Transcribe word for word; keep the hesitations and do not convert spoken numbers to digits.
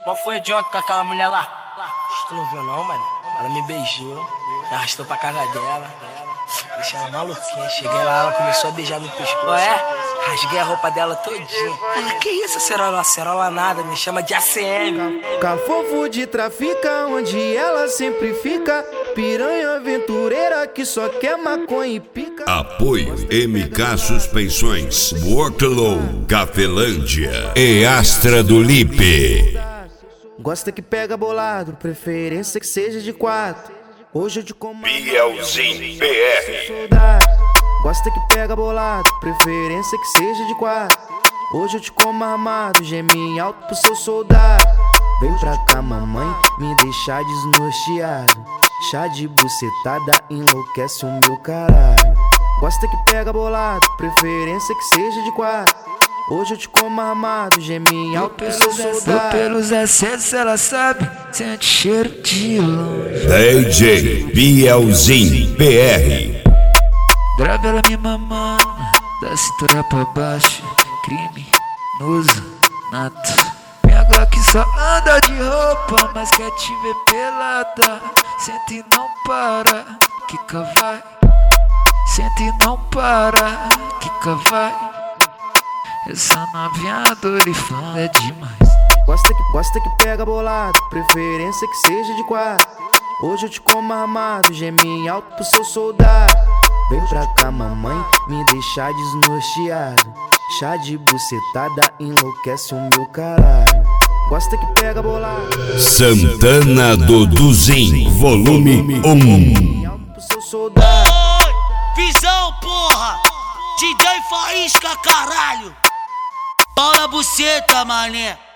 Qual foi de ontem com aquela mulher lá? Tu não viu não, mano? Ela me beijou, me arrastou pra casa dela. Deixei ela maluquinha. Cheguei lá, ela começou a beijar no pescoço. É? Rasguei a roupa dela todinha. Ela, que isso, acerola? Acerola nada, me chama de A C M. Cafofo de trafica, onde ela sempre fica. Piranha aventureira que só quer maconha e pica. Apoio M K Suspensões, Worklow, Cafelândia e Astra do Lipe. Gosta que pega bolado, preferência que seja de quatro. Hoje eu te comando Bielzinho P R. Gosta que pega bolado, preferência que seja de quatro. Hoje eu te como armado, gemi alto pro seu soldado. Vem pra cá, mamãe, me deixar desnorteado. Chá de bucetada enlouquece o meu caralho. Gosta que pega bolado, preferência que seja de quatro. Hoje eu te como armado, gemi alto pro seu soldado. Pelos acessos ela sabe, sente cheiro de longe. D J Bielzinho P R. Grava ela me mamando, da cintura pra baixo. Criminoso, nato. Minha Glock só anda de roupa, mas quer te ver pelada. Senta e não para, quica vai. Senta e não para, quica vai. Essa novinha dorifã é demais. Gosta que, gosta que pega bolado, preferência que seja de quatro. Hoje eu te como armado, gemi alto pro seu soldado. Vem pra cá, mamãe, me deixar desnorteado. Chá de bucetada enlouquece o meu caralho. Gosta que pega bolado. Santana do Duzin, volume um. Alto pro seu soldado. Oi, visão, porra! D J Faísca, caralho! Pau na buceta, mané!